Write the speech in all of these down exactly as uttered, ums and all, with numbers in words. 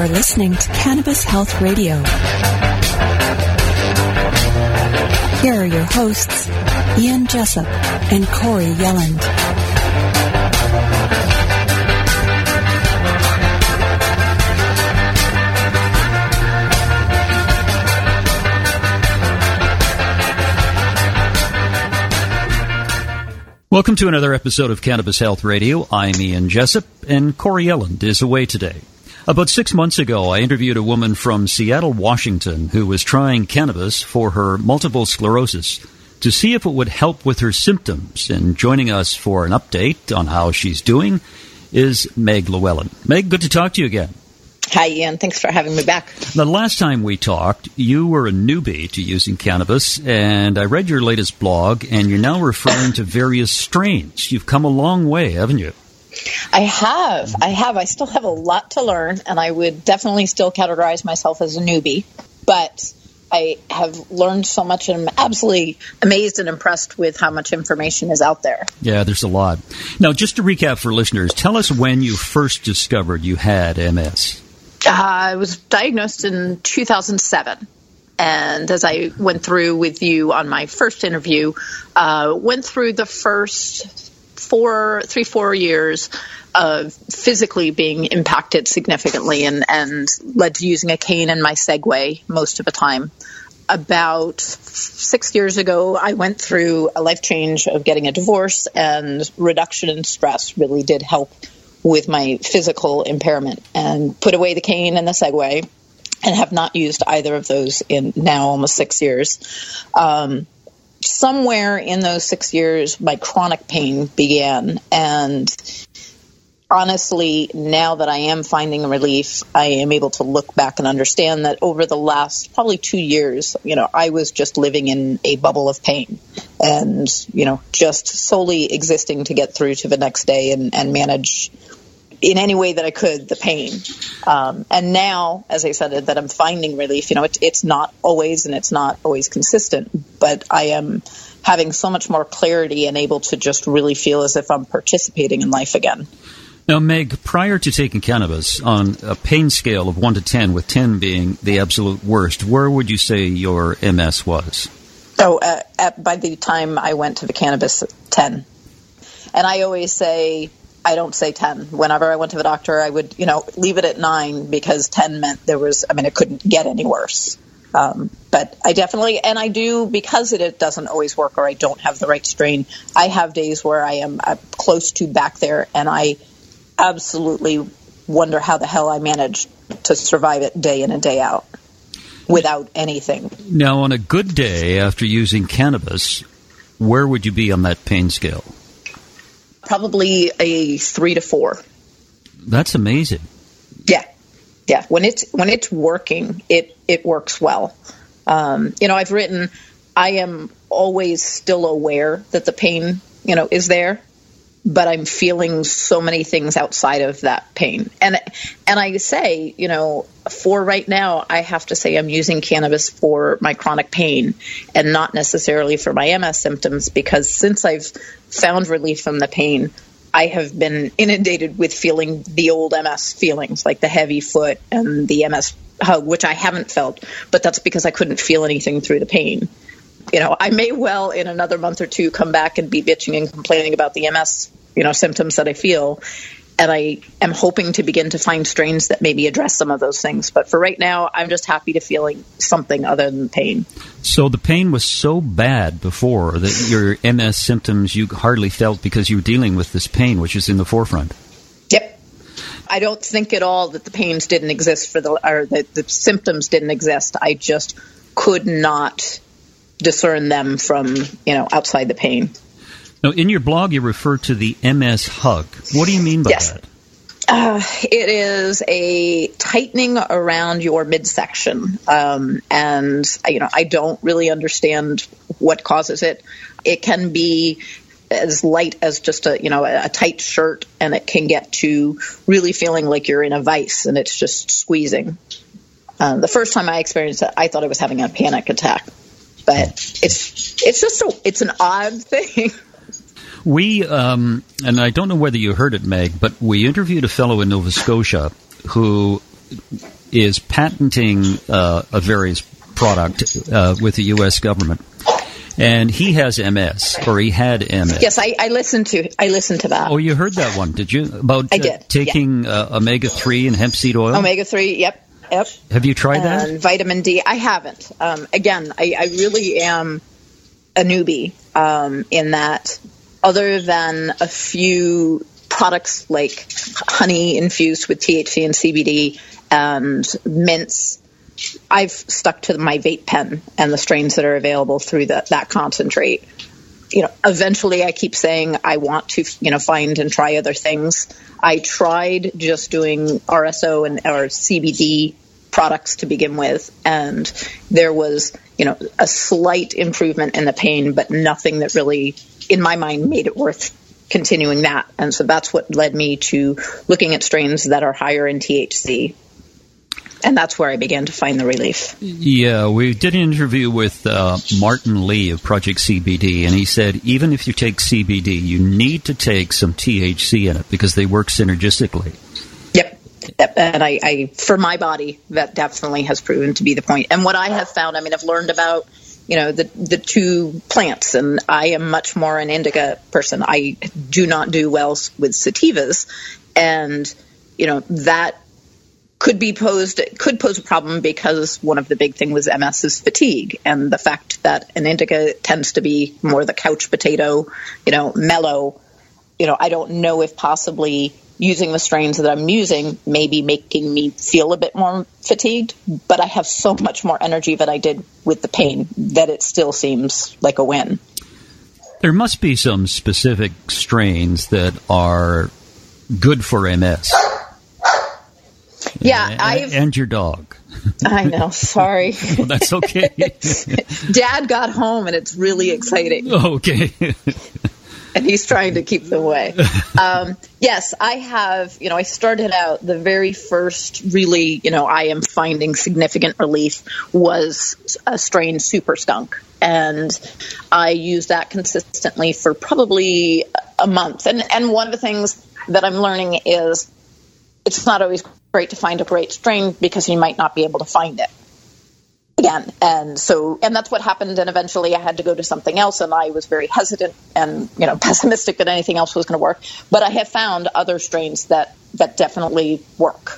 You're listening to Cannabis Health Radio. Here are your hosts, Ian Jessup and Corey Yelland. Welcome to another episode of Cannabis Health Radio. I'm Ian Jessup, and Corey Yelland is away today. About six months ago, I interviewed a woman from Seattle, Washington, who was trying cannabis for her multiple sclerosis to see if it would help with her symptoms. And joining us for an update on how she's doing is Meg Llewellyn. Meg, good to talk to you again. Hi, Ian. Thanks for having me back. The last time we talked, you were a newbie to using cannabis, and I read your latest blog, and you're now referring to various strains. You've come a long way, haven't you? I have. I have. I still have a lot to learn, and I would definitely still categorize myself as a newbie, but I have learned so much, and I'm absolutely amazed and impressed with how much information is out there. Yeah, there's a lot. Now, just to recap for listeners, tell us when you first discovered you had M S. Uh, I was diagnosed in two thousand seven, and as I went through with you on my first interview, uh, went through the first four, three, four years of physically being impacted significantly, and, and led to using a cane in my Segway most of the time. About six years ago, I went through a life change of getting a divorce, and reduction in stress really did help with my physical impairment, and put away the cane and the Segway, and have not used either of those in now almost six years. Um, somewhere in those six years, my chronic pain began, and honestly, now that I am finding relief, I am able to look back and understand that over the last probably two years, you know, I was just living in a bubble of pain, and, you know, just solely existing to get through to the next day and, and manage in any way that I could the pain. Um, and now, as I said, that I'm finding relief, you know, it, it's not always, and it's not always consistent, but I am having so much more clarity and able to just really feel as if I'm participating in life again. Now, Meg, prior to taking cannabis, on a pain scale of one to ten, with ten being the absolute worst, where would you say your M S was? Oh, uh, at, by the time I went to the cannabis, ten. And I always say, I don't say ten. Whenever I went to the doctor, I would, you know, leave it at nine, because ten meant there was, I mean, it couldn't get any worse. Um, but I definitely, and I do, because it, it doesn't always work, or I don't have the right strain, I have days where I am uh, close to back there, and I absolutely wonder how the hell I managed to survive it day in and day out without anything. Now, on a good day after using cannabis, where would you be on that pain scale? Probably a three to four. That's amazing. Yeah. Yeah. When it's, when it's working, it, it works well. Um, you know, I've written, I am always still aware that the pain, you know, is there, but I'm feeling so many things outside of that pain. And, and I say, you know, for right now, I have to say I'm using cannabis for my chronic pain and not necessarily for my M S symptoms, because since I've found relief from the pain, I have been inundated with feeling the old M S feelings, like the heavy foot and the M S hug, which I haven't felt, but that's because I couldn't feel anything through the pain. You know, I may well in another month or two come back and be bitching and complaining about the M S, you know, symptoms that I feel. And I am hoping to begin to find strains that maybe address some of those things. But for right now, I'm just happy to feeling something other than pain. So the pain was so bad before that your M S symptoms you hardly felt because you were dealing with this pain, which is in the forefront. Yep. I don't think at all that the pains didn't exist for the, or that the symptoms didn't exist. I just could not discern them from, you know, outside the pain. Now, in your blog, you refer to the M S hug. What do you mean by yes. that? Uh, it is a tightening around your midsection, um, and you know I don't really understand what causes it. It can be as light as just a you know a, a tight shirt, and it can get to really feeling like you're in a vice and it's just squeezing. Uh, the first time I experienced it, I thought I was having a panic attack, but it's it's just a, it's an odd thing. We, um, and I don't know whether you heard it, Meg, but we interviewed a fellow in Nova Scotia who is patenting uh, a various product uh, with the U S government. And he has M S, or he had M S. Yes, I, I listened to I listened to that. Oh, you heard that one, did you? About I did, uh, taking yeah. uh, omega three and hemp seed oil? omega three, yep, yep. Have you tried that? And vitamin D, I haven't. Um, again, I, I really am a newbie um, in that, other than a few products like honey infused with T H C and C B D and mints, I've stuck to my vape pen and the strains that are available through the, that concentrate. You know, eventually I keep saying I want to, you know, find and try other things. I tried just doing R S O and or C B D products to begin with, and there was, you know, a slight improvement in the pain, but nothing that really, in my mind, made it worth continuing that. And so that's what led me to looking at strains that are higher in T H C. And that's where I began to find the relief. Yeah, we did an interview with uh, Martin Lee of Project C B D, and he said even if you take C B D, you need to take some T H C in it because they work synergistically. Yep. Yep. And I, I, for my body, that definitely has proven to be the point. And what I have found, I mean, I've learned about, you know, the the two plants, and I am much more an indica person. I do not do well with sativas, and, you know, that could be posed, could pose a problem because one of the big things with M S is fatigue, and the fact that an indica tends to be more the couch potato, you know, mellow. You know, I don't know if possibly using the strains that I'm using may be making me feel a bit more fatigued, but I have so much more energy than I did with the pain that it still seems like a win. There must be some specific strains that are good for M S. Yeah, and, I've... And your dog. I know, sorry. Well, that's okay. Dad got home, and it's really exciting. Okay. And he's trying to keep them away. Um, yes, I have, you know, I started out, the very first really, you know, I am finding significant relief was a strain Super Skunk. And I used that consistently for probably a month. And, and one of the things that I'm learning is it's not always great to find a great strain because you might not be able to find it again. And so, and that's what happened. And eventually I had to go to something else, and I was very hesitant and, you know, pessimistic that anything else was going to work. But I have found other strains that, that definitely work.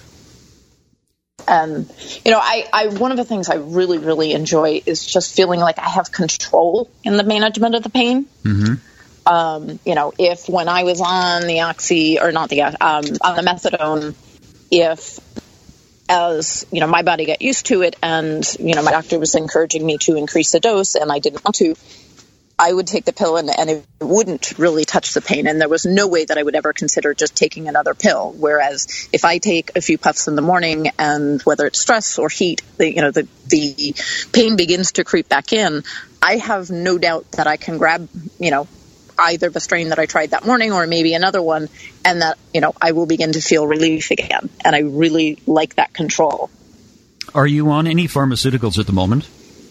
And, you know, I, I, one of the things I really, really enjoy is just feeling like I have control in the management of the pain. Mm-hmm. Um, you know, if when I was on the oxy, or not the, um, on the methadone, if as, you know, my body got used to it and, you know, my doctor was encouraging me to increase the dose and I didn't want to, I would take the pill and, and it wouldn't really touch the pain. And there was no way that I would ever consider just taking another pill. Whereas if I take a few puffs in the morning, and whether it's stress or heat, the, you know, the, the pain begins to creep back in, I have no doubt that I can grab, you know, either the strain that I tried that morning or maybe another one, and that, you know, I will begin to feel relief again. And I really like that control. Are you on any pharmaceuticals at the moment?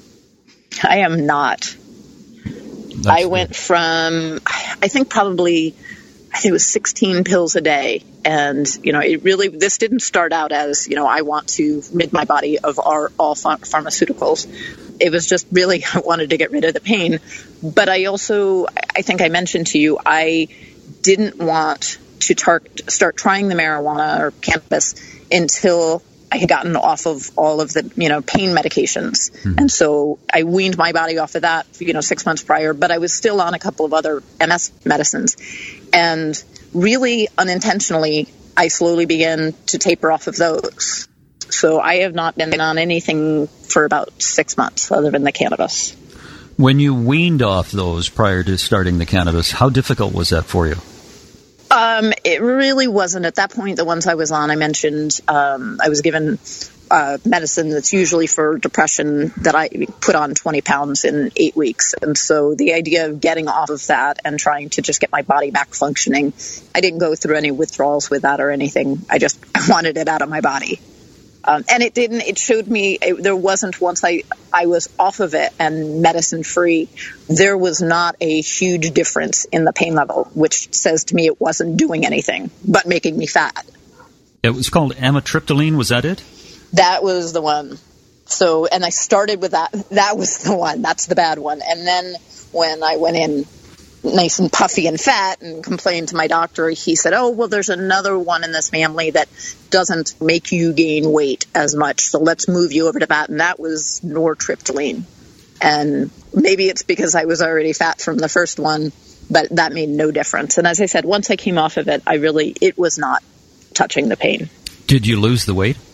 I am not. That's I went good. from, I think probably, I think it was sixteen pills a day. And, you know, it really, this didn't start out as, you know, I want to rid my body of our, all ph- pharmaceuticals. It was just really, I wanted to get rid of the pain. But I also, I think I mentioned to you, I didn't want to tar- start trying the marijuana or cannabis until I had gotten off of all of the, you know, pain medications. Mm-hmm. And so I weaned my body off of that, you know, six months prior, but I was still on a couple of other M S medicines. And really unintentionally, I slowly began to taper off of those. So I have not been on anything for about six months other than the cannabis. When you weaned off those prior to starting the cannabis, how difficult was that for you? Um, it really wasn't. At that point, the ones I was on, I mentioned um, I was given uh, medicine that's usually for depression that I put on twenty pounds in eight weeks. And so the idea of getting off of that and trying to just get my body back functioning, I didn't go through any withdrawals with that or anything. I just I wanted it out of my body. Um, and it didn't, it showed me, it, there wasn't, once I, I was off of it and medicine free, there was not a huge difference in the pain level, which says to me it wasn't doing anything but making me fat. It was called amitriptyline, was that it? That was the one. So, and I started with that. That was the one. That's the bad one. And then when I went in nice and puffy and fat and complained to my doctor, he said, oh, well, there's another one in this family that doesn't make you gain weight as much. So let's move you over to that. And that was nortriptyline. And maybe it's because I was already fat from the first one, but that made no difference. And as I said, once I came off of it, I really, it was not touching the pain. Did you lose the weight?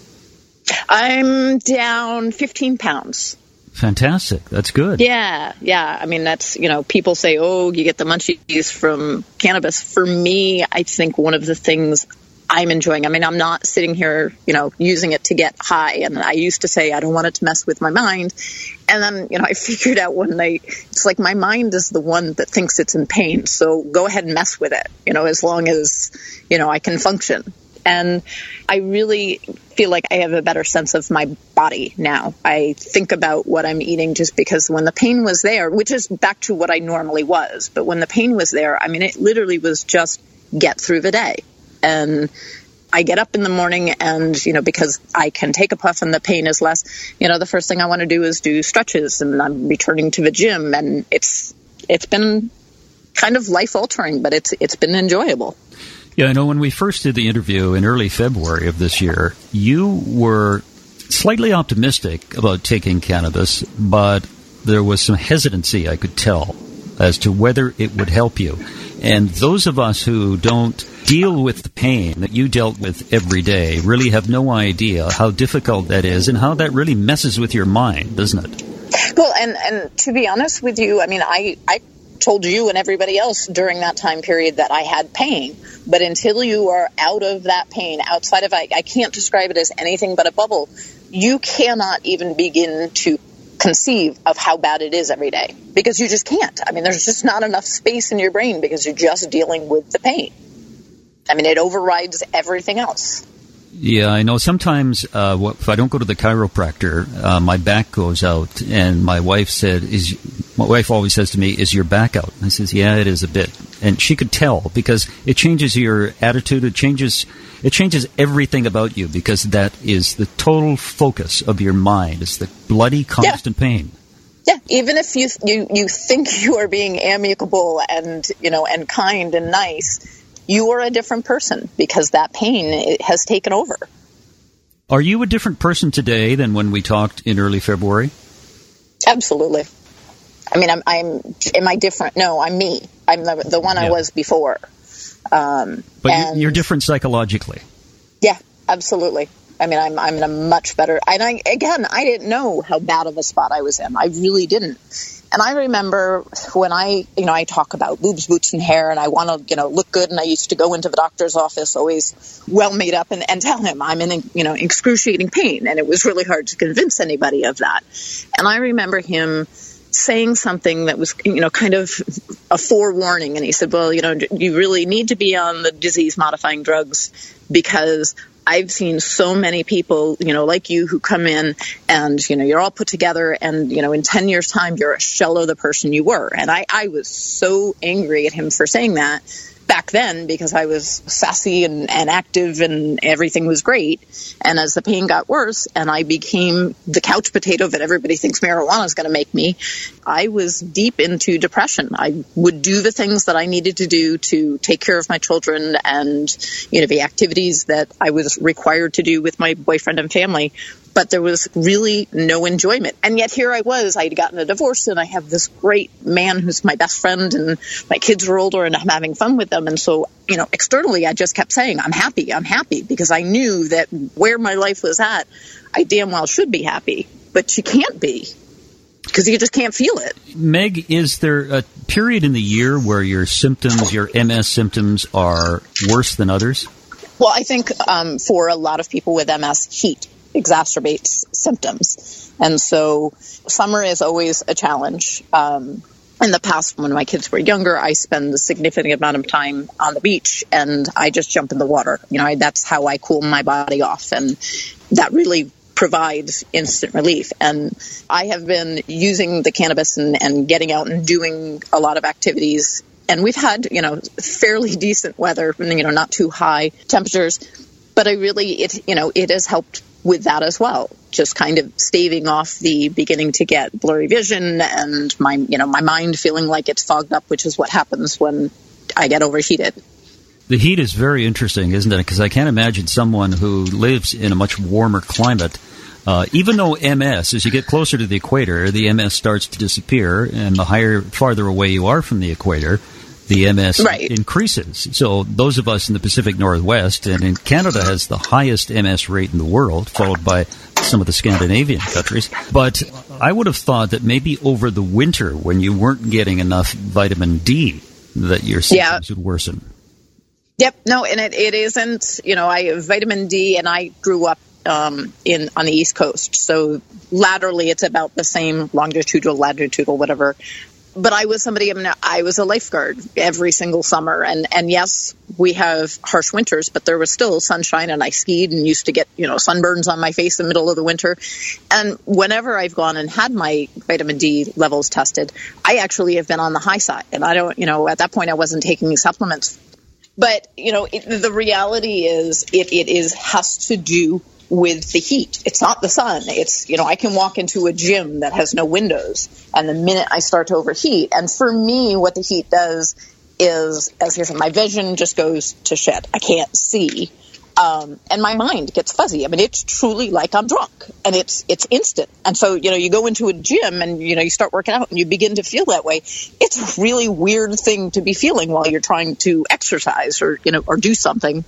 I'm down fifteen pounds. Fantastic. That's good. Yeah, yeah. I mean, that's, you know, people say, oh, you get the munchies from cannabis. For me, I think one of the things I'm enjoying, I mean, I'm not sitting here, you know, using it to get high. And I used to say, I don't want it to mess with my mind. And then, you know, I figured out one night, it's like my mind is the one that thinks it's in pain. So go ahead and mess with it, you know, as long as, you know, I can function. And I really feel like I have a better sense of my body now. I think about what I'm eating just because when the pain was there, which is back to what I normally was, but when the pain was there, I mean, it literally was just get through the day. And I get up in the morning and, you know, because I can take a puff and the pain is less, you know, the first thing I want to do is do stretches, and I'm returning to the gym, and it's it's been kind of life altering, but it's it's been enjoyable. Yeah, I know when we first did the interview in early February of this year, you were slightly optimistic about taking cannabis, but there was some hesitancy, I could tell, as to whether it would help you. And those of us who don't deal with the pain that you dealt with every day really have no idea how difficult that is and how that really messes with your mind, doesn't it? Well, and, and to be honest with you, I mean, I, I told you and everybody else during that time period that I had pain. But until you are out of that pain, outside of, I, I can't describe it as anything but a bubble, you cannot even begin to conceive of how bad it is every day, because you just can't. I mean, there's just not enough space in your brain because you're just dealing with the pain. I mean, it overrides everything else. Yeah, I know. Sometimes uh, if I don't go to the chiropractor, uh, my back goes out, and my wife said, "Is my wife always says to me, is your back out?" I says, "Yeah, it is a bit," and she could tell because it changes your attitude. It changes it changes everything about you because that is the total focus of your mind. It's the bloody constant yeah. pain. Yeah, even if you you you think you are being amicable and you know and kind and nice, you are a different person because that pain has taken over. Are you a different person today than when we talked in early February? Absolutely. I mean, I'm, I'm am I different? No, I'm me. I'm the, the one yeah. I was before. Um, but and, you're different psychologically. Yeah, absolutely. I mean, I'm I'm in a much better. And I again, I didn't know how bad of a spot I was in. I really didn't. And I remember when I, you know, I talk about boobs, boots, and hair, and I want to, you know, look good. And I used to go into the doctor's office always well made up and, and tell him I'm in, you know, excruciating pain. And it was really hard to convince anybody of that. And I remember him saying something that was, you know, kind of a forewarning. And he said, well, you know, you really need to be on the disease-modifying drugs because I've seen so many people, you know, like you who come in and, you know, you're all put together and, you know, in ten years time, you're a shell of the person you were. And I, I was so angry at him for saying that back then because I was sassy and, and active and everything was great. And as the pain got worse and I became the couch potato that everybody thinks marijuana is going to make me, I was deep into depression. I would do the things that I needed to do to take care of my children and, you know, the activities that I was required to do with my boyfriend and family. But there was really no enjoyment. And yet here I was, I'd gotten a divorce and I have this great man who's my best friend and my kids are older and I'm having fun with them. And so, you know, externally, I just kept saying, I'm happy, I'm happy, because I knew that where my life was at, I damn well should be happy. But you can't be because you just can't feel it. Meg, is there a period in the year where your symptoms, your M S symptoms are worse than others? Well, I think um, for a lot of people with M S, heat exacerbates symptoms. And so summer is always a challenge. Um, in the past, when my kids were younger, I spend a significant amount of time on the beach and I just jump in the water. You know, I, that's how I cool my body off. And that really provides instant relief. And I have been using the cannabis and, and getting out and doing a lot of activities. And we've had, you know, fairly decent weather, you know, not too high temperatures. But I really, it, you know, it has helped with that as well, just kind of staving off the beginning to get blurry vision and my, you know, my mind feeling like it's fogged up, which is what happens when I get overheated. The heat is very interesting, isn't it? Because I can't imagine someone who lives in a much warmer climate, uh, even though M S, as you get closer to the equator, the M S starts to disappear, and the higher, farther away you are from the equator, the M S right. increases. So those of us in the Pacific Northwest, and in Canada has the highest M S rate in the world, followed by some of the Scandinavian countries. But I would have thought that maybe over the winter, when you weren't getting enough vitamin D, that your symptoms yeah. would worsen. Yep. No, and it, it isn't, you know, I have vitamin D, and I grew up um, in on the East Coast. So laterally, it's about the same longitudinal, latitudinal, whatever. But I was somebody, I mean, I was a lifeguard every single summer. And, and yes, we have harsh winters, but there was still sunshine, and I skied and used to get, you know, sunburns on my face in the middle of the winter. And whenever I've gone and had my vitamin D levels tested, I actually have been on the high side. And I don't, you know, at that point I wasn't taking supplements. But, you know, it, the reality is it, it is has to do with the heat. It's not the sun. It's, you know, I can walk into a gym that has no windows, and the minute I start to overheat, and for me, what the heat does is, as I said, my vision just goes to shit. I can't see. Um, and my mind gets fuzzy. I mean, it's truly like I'm drunk, and it's it's instant. And so, you know, you go into a gym and, you know, you start working out and you begin to feel that way. It's a really weird thing to be feeling while you're trying to exercise or, you know, or do something.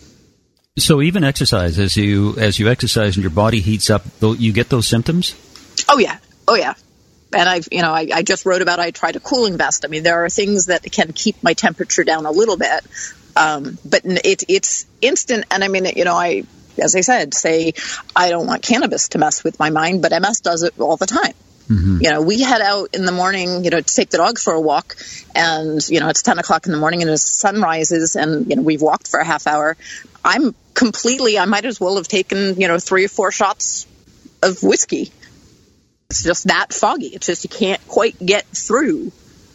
So even exercise, as you as you exercise and your body heats up, you get those symptoms? Oh, yeah. Oh, yeah. And I've, you know, I, I just wrote about, I tried a cooling vest. I mean, there are things that can keep my temperature down a little bit. Um, but it, it's instant. And I mean, you know, I, as I said, say I don't want cannabis to mess with my mind, but M S does it all the time. Mm-hmm. You know, we head out in the morning, you know, to take the dogs for a walk, and, you know, it's ten o'clock in the morning and the sun rises, and, you know, we've walked for a half hour. I'm completely, I might as well have taken, you know, three or four shots of whiskey. It's just that foggy. It's just you can't quite get through.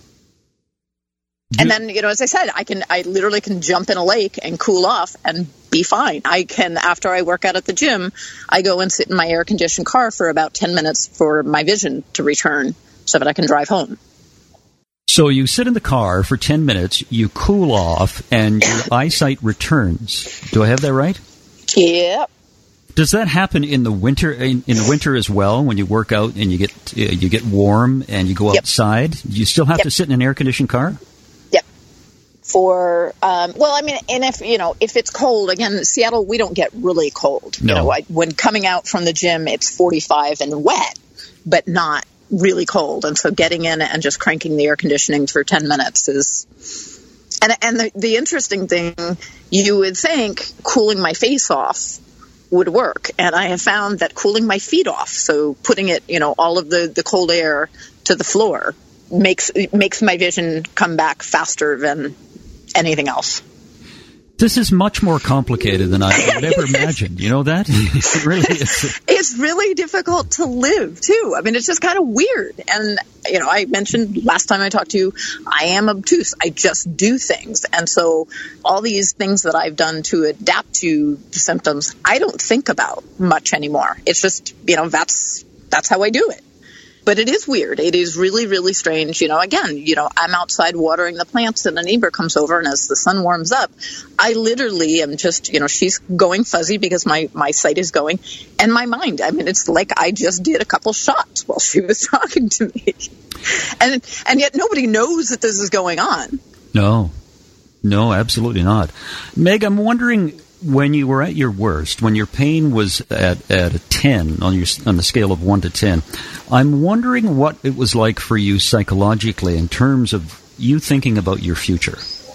And then, you know, as I said, I can, I literally can jump in a lake and cool off and be fine. I can, after I work out at the gym, I go and sit in my air-conditioned car for about ten minutes for my vision to return so that I can drive home. So you sit in the car for ten minutes, you cool off, and your eyesight returns. Do I have that right? Yep. Does that happen in the winter? In, in the winter as well, when you work out and you get uh, you get warm and you go yep. outside? Do you still have yep. to sit in an air-conditioned car? Yep. For um, well, I mean, and if you know, if it's cold, again, Seattle, we don't get really cold. No. You know, I, when coming out from the gym, it's forty-five and wet, but not really cold. And so getting in and just cranking the air conditioning for ten minutes is, and and the, the interesting thing, you would think cooling my face off would work. And I have found that cooling my feet off, so putting it, you know, all of the, the cold air to the floor makes, makes my vision come back faster than anything else. This is much more complicated than I would ever imagined. You know that? It really is. It's really difficult to live, too. I mean, it's just kind of weird. And, you know, I mentioned last time I talked to you, I am obtuse. I just do things. And so all these things that I've done to adapt to the symptoms, I don't think about much anymore. It's just, you know, that's that's how I do it. But it is weird. It is really, really strange. You know, again, you know, I'm outside watering the plants and a neighbor comes over, and as the sun warms up, I literally am just, you know, she's going fuzzy because my, my sight is going, and my mind, I mean, it's like I just did a couple shots while she was talking to me. And and yet nobody knows that this is going on. No. No, absolutely not. Meg, I'm wondering, when you were at your worst, when your pain was at, at a ten on your on the scale of one to ten, I'm wondering what it was like for you psychologically in terms of you thinking about your future.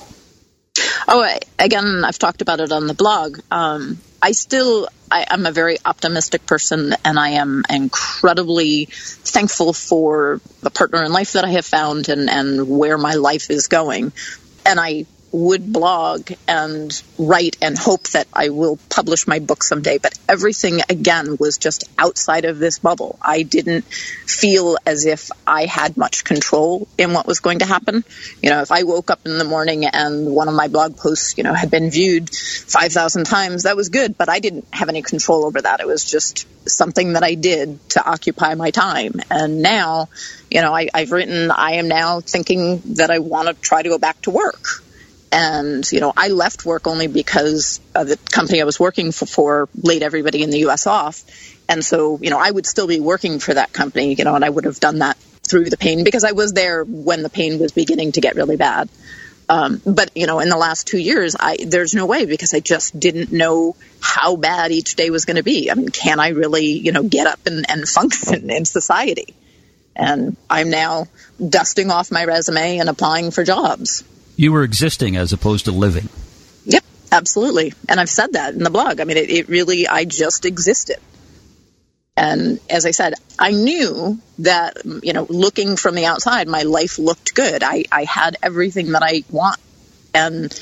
Oh, again, I've talked about it on the blog. Um, I still, I, I'm a very optimistic person, and I am incredibly thankful for the partner in life that I have found and, and where my life is going. And I would blog and write and hope that I will publish my book someday. But everything, again, was just outside of this bubble. I didn't feel as if I had much control in what was going to happen. You know, if I woke up in the morning and one of my blog posts, you know, had been viewed five thousand times, that was good. But I didn't have any control over that. It was just something that I did to occupy my time. And now, you know, I, I've written, I am now thinking that I want to try to go back to work. And, you know, I left work only because uh, the company I was working for, for laid everybody in the U S off. And so, you know, I would still be working for that company, you know, and I would have done that through the pain because I was there when the pain was beginning to get really bad. Um, but, you know, in the last two years, I, there's no way because I just didn't know how bad each day was going to be. I mean, can I really, you know, get up and, and function in society? And I'm now dusting off my resume and applying for jobs. You were existing as opposed to living. Yep, absolutely. And I've said that in the blog. I mean, it, it really, I just existed. And as I said, I knew that, you know, looking from the outside, my life looked good. I, I had everything that I want. And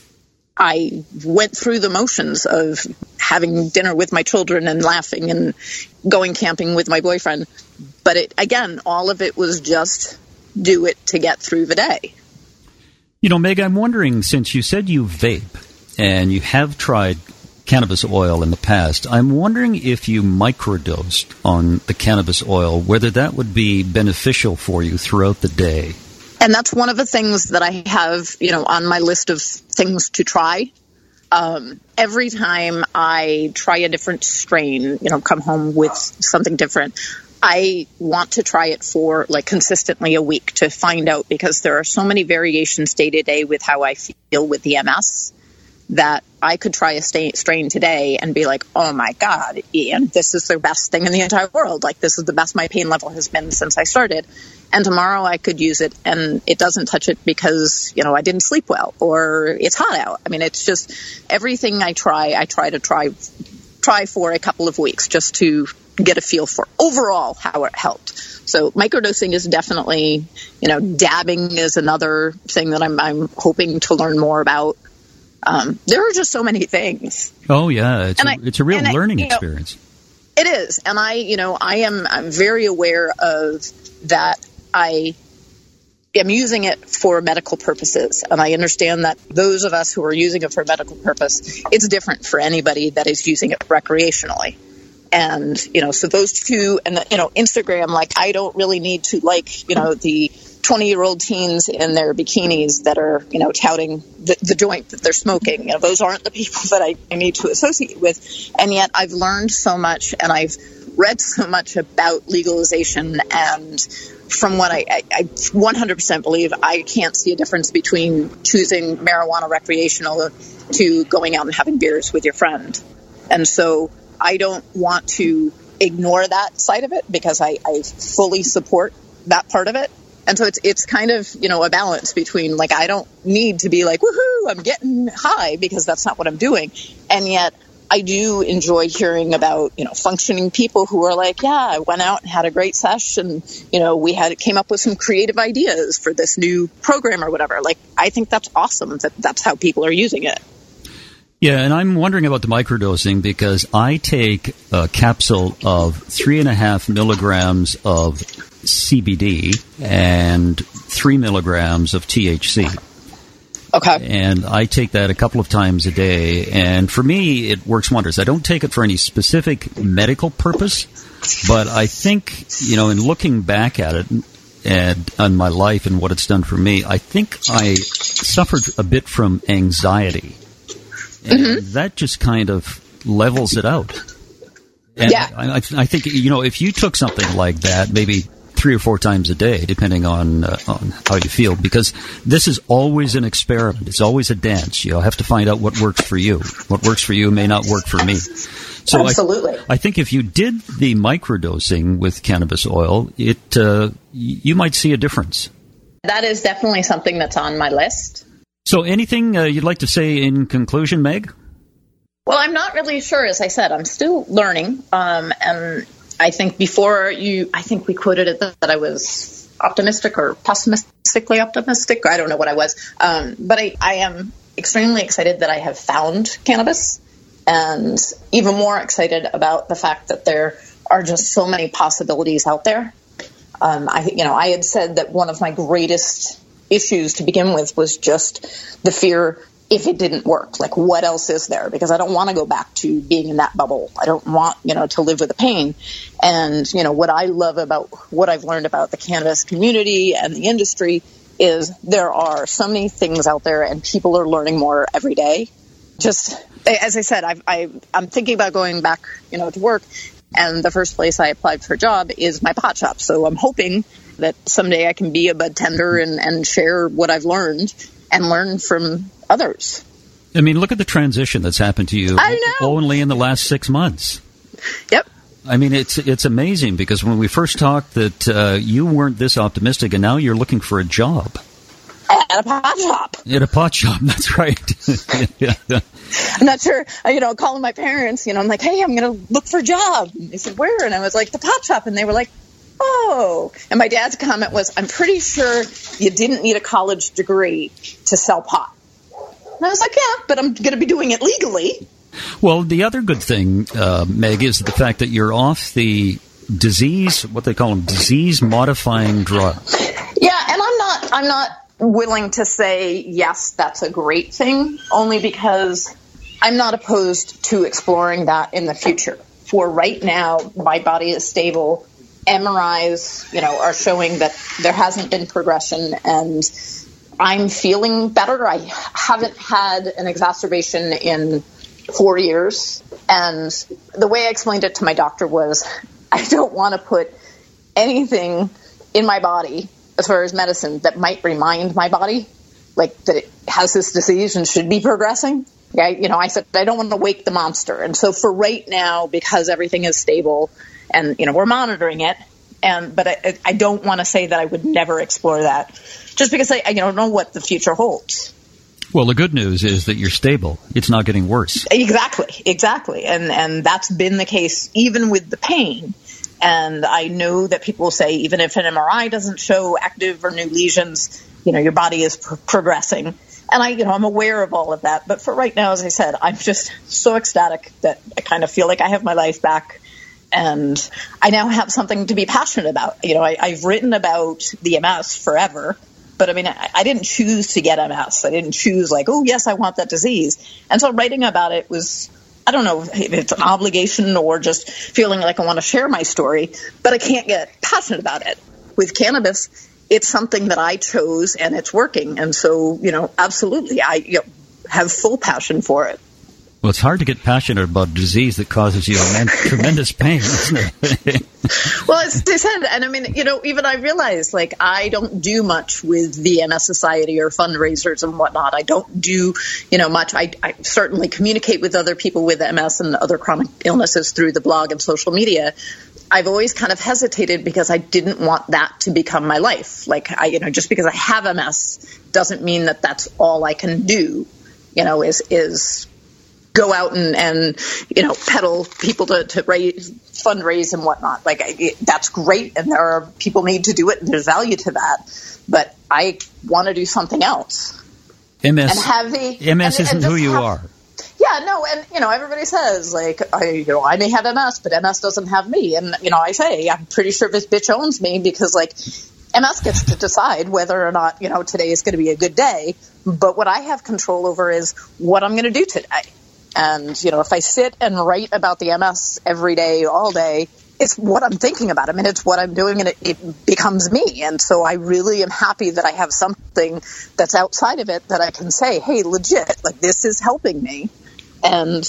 I went through the motions of having dinner with my children and laughing and going camping with my boyfriend. But it, again, all of it was just do it to get through the day. You know, Meg, I'm wondering, since you said you vape and you have tried cannabis oil in the past, I'm wondering if you microdosed on the cannabis oil, whether that would be beneficial for you throughout the day. And that's one of the things that I have, you know, on my list of things to try. Um, every time I try a different strain, you know, come home with something different, I want to try it for like consistently a week to find out, because there are so many variations day to day with how I feel with the M S that I could try a sta- strain today and be like, oh my God, Ian, this is the best thing in the entire world. Like, this is the best my pain level has been since I started. And tomorrow I could use it and it doesn't touch it because, you know, I didn't sleep well or it's hot out. I mean, it's just everything I try, I try to try, try for a couple of weeks just to get a feel for overall how it helped. So microdosing is definitely, you know, dabbing is another thing that I'm, I'm hoping to learn more about. Um, there are just so many things. Oh, yeah. It's, a, I, it's a real learning I, you know, experience. It is. And I, you know, I am I'm very aware of that. I am using it for medical purposes. And I understand that those of us who are using it for medical purpose, it's different for anybody that is using it recreationally. And, you know, so those two and, the, you know, Instagram, like, I don't really need to like, you know, the twenty-year-old teens in their bikinis that are, you know, touting the, the joint that they're smoking. You know, those aren't the people that I, I need to associate with. And yet I've learned so much and I've read so much about legalization. And from what I, I, I one hundred percent believe, I can't see a difference between choosing marijuana recreational to going out and having beers with your friend. And so I don't want to ignore that side of it because I, I fully support that part of it. And so it's it's kind of, you know, a balance between, like, I don't need to be like, woohoo, I'm getting high, because that's not what I'm doing. And yet I do enjoy hearing about, you know, functioning people who are like, yeah, I went out and had a great sesh and, you know, we had came up with some creative ideas for this new program or whatever. Like, I think that's awesome that that's how people are using it. Yeah, and I'm wondering about the microdosing because I take a capsule of three and a half milligrams of C B D and three milligrams of T H C. Okay. And I take that a couple of times a day, and for me, it works wonders. I don't take it for any specific medical purpose, but I think, you know, in looking back at it and on my life and what it's done for me, I think I suffered a bit from anxiety. And mm-hmm. that just kind of levels it out. And yeah. I, I think, you know, if you took something like that, maybe three or four times a day, depending on uh, on how you feel, because this is always an experiment. It's always a dance. You'll have to find out what works for you. What works for you may not work for me. So Absolutely. I, I think if you did the microdosing with cannabis oil, it uh, you might see a difference. That is definitely something that's on my list. So anything uh, you'd like to say in conclusion, Meg? Well, I'm not really sure. As I said, I'm still learning. Um, and I think before you, I think we quoted it that I was optimistic or pessimistically optimistic. I don't know what I was. Um, but I, I am extremely excited that I have found cannabis, and even more excited about the fact that there are just so many possibilities out there. Um, I, you know, I had said that one of my greatest issues to begin with was just the fear if it didn't work, like what else is there? Because I don't want to go back to being in that bubble. I don't want, you know, to live with the pain. And, you know, what I love about what I've learned about the cannabis community and the industry is there are so many things out there and people are learning more every day. Just, as I said, I've, I, I'm thinking about going back, you know, to work. And the first place I applied for a job is my pot shop. So I'm hoping that someday I can be a bud tender and, and share what I've learned and learn from others. I mean, look at the transition that's happened to you I know. only in the last six months. Yep. I mean, it's it's amazing because when we first talked that uh, you weren't this optimistic, and now you're looking for a job. At a pot shop. At a pot shop, that's right. yeah. I'm not sure, you know, calling my parents, you know, I'm like, hey, I'm going to look for a job. And they said, where? And I was like, the pot shop. And they were like, oh. And my dad's comment was, I'm pretty sure you didn't need a college degree to sell pot. And I was like, yeah, but I'm going to be doing it legally. Well, the other good thing, uh, Meg, is the fact that you're off the disease, what they call them, disease-modifying drug. Yeah, and I'm not, I'm not willing to say, yes, that's a great thing, only because I'm not opposed to exploring that in the future. For right now, my body is stable. M R Is, you know, are showing that there hasn't been progression, and I'm feeling better. I haven't had an exacerbation in four years. And the way I explained it to my doctor was, I don't want to put anything in my body as far as medicine that might remind my body, like that it has this disease and should be progressing. Okay? You know, I said, I don't want to wake the monster. And so for right now, because everything is stable and, you know, we're monitoring it, and but I, I don't want to say that I would never explore that just because I, I don't know what the future holds. Well, the good news is that you're stable. It's not getting worse. Exactly, exactly. And and that's been the case even with the pain. And I know that people say even if an M R I doesn't show active or new lesions, you know, your body is pr- progressing. And I, you know, I'm aware of all of that. But for right now, as I said, I'm just so ecstatic that I kind of feel like I have my life back. And I now have something to be passionate about. You know, I, I've written about the M S forever. But I mean, I, I didn't choose to get M S. I didn't choose like, oh, yes, I want that disease. And so writing about it was, I don't know if it's an obligation or just feeling like I want to share my story, but I can't get passionate about it. With cannabis, it's something that I chose and it's working. And so, you know, absolutely, I you know, have full passion for it. Well, it's hard to get passionate about a disease that causes you immense, tremendous pain, isn't it? Well, as I said, and I mean, you know, even I realized, like, I don't do much with the M S Society or fundraisers and whatnot. I don't do, you know, much. I, I certainly communicate with other people with M S and other chronic illnesses through the blog and social media. I've always kind of hesitated because I didn't want that to become my life. Like, I, you know, just because I have M S doesn't mean that that's all I can do, you know, is, is, go out and, and, you know, peddle people to, to raise, fundraise and whatnot. Like, I, it, that's great. And there are people need to do it and there's value to that. But I want to do something else. M S, and have the, M S and, isn't and who you have, are. Yeah, no. And, you know, everybody says, like, I, you know, I may have M S, but M S doesn't have me. And, you know, I say, I'm pretty sure this bitch owns me because, like, M S gets to decide whether or not, you know, today is going to be a good day. But what I have control over is what I'm going to do today. And, you know, if I sit and write about the M S every day, all day, it's what I'm thinking about. I mean, it's what I'm doing and it, it becomes me. And so I really am happy that I have something that's outside of it that I can say, hey, legit, like this is helping me. And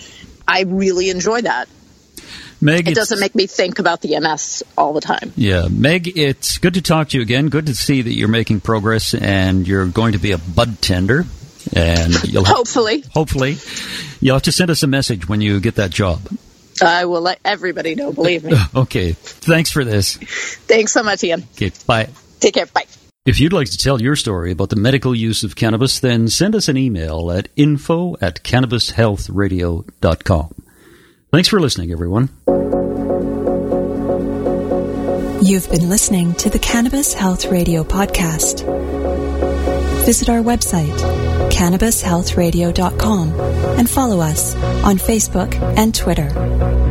I really enjoy that. Meg, it doesn't make me think about the M S all the time. Yeah. Meg, it's good to talk to you again. Good to see that you're making progress and you're going to be a bud tender. And you'll have, hopefully, hopefully, you'll have to send us a message when you get that job. I will let everybody know. Believe me. Okay. Thanks for this. Thanks so much, Ian. Okay. Bye. Take care. Bye. If you'd like to tell your story about the medical use of cannabis, then send us an email at info at cannabis health radio dot com. Thanks for listening, everyone. You've been listening to the Cannabis Health Radio podcast. Visit our website, cannabis health radio dot com, and follow us on Facebook and Twitter.